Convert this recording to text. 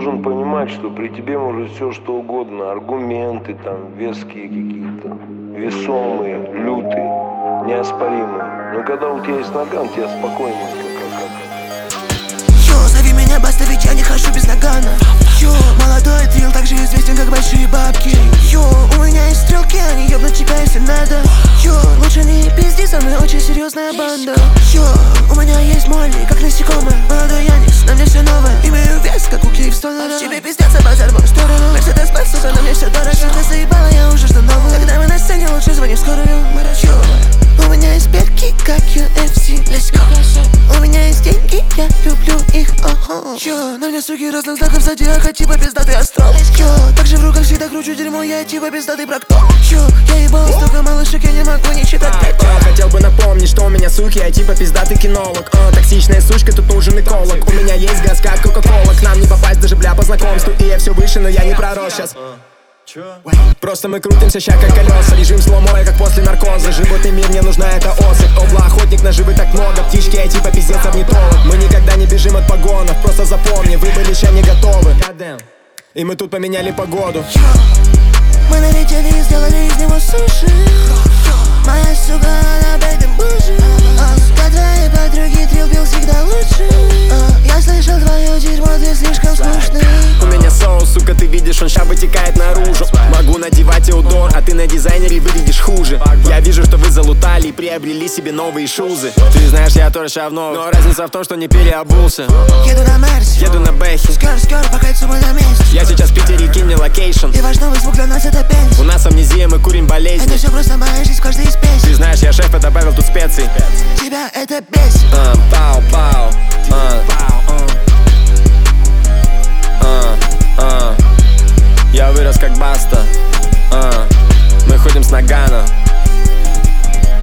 должен понимать, что при тебе может все что угодно. Аргументы там, веские какие-то, весомые, лютые, неоспоримые. Но когда у тебя есть наган, тебе спокойненько Йо, зови меня Баста, ведь я не хожу без нагана. Йо, молодой трил также известен, как большие бабки. Йо, у меня есть стрелки, они ёбнут тебя, если надо. Йо, лучше не пизди, со мной очень серьезная банда. Йо, у меня есть Молли, как насекомое. Молодой Яникс, на мне все новое. Имею вес, как у Киевстона. Тебе пиздец, базар в мою сторону. Мерседес Бенц, сука, на мне все дорого. Ты заебала, я уже жду новую. Когда мы на сцене, лучше звони в скорую. Йо, у меня есть перки, как UFC. Let's go. У меня есть деньги, я люблю их. Йо, на мне суки разных знаков зодиака, типа пиздатый астрал. Йо, также в руках всегда кручу дерьмо, я типа пиздатый проктор. Йо, я ебал столько малышек, я не могу не читать. Хотел бы напомнить, что у меня суки, я типа пиздатый кинолог. Токсичная сучка, тут нужен эколог. У меня есть газ, как кока-кола. К нам не попасть даже бля по знакомству. И я все выше, но я не пророс сейчас. Просто мы крутимся ща как колеса. Режим сломоя, как после наркоза. Животный мир, мне нужна эта особь. Обла, охотник, наживы так много. Птички, я типа пиздец орнитолог. Мы никогда не бежим от погонов. Просто запомни, вы были ща не готовы. И мы тут поменяли погоду. Мы налетели и сделали из него суши. Моя сука, она бэйдем бужи. Сука, твои подруги трил пил всегда лучше. Я слышал твое дерьмо, ты слишком скучный. У меня соус, сука, ты видишь, он ща вытекает наружу. Могу надевать Эудор, а ты на дизайнере выглядишь хуже. Я вижу, что вы залутали и приобрели себе новые шузы. Ты знаешь, я тоже ща в новых, но разница в том, что не переобулся. Еду на Мерсе, еду на Бэхе. Скер, по кольцу мы на месте. Я сейчас в Питере, кинь мне локейшн. И ваш новый звук для нас это пенс. У нас амнезия, мы курим болезни. Это все просто моя жизнь в каждой из песен. Ты знаешь, я шеф, я добавил тут специй. Тебя это бесит. Пау. Я вырос как Баста. Мы ходим с нагана.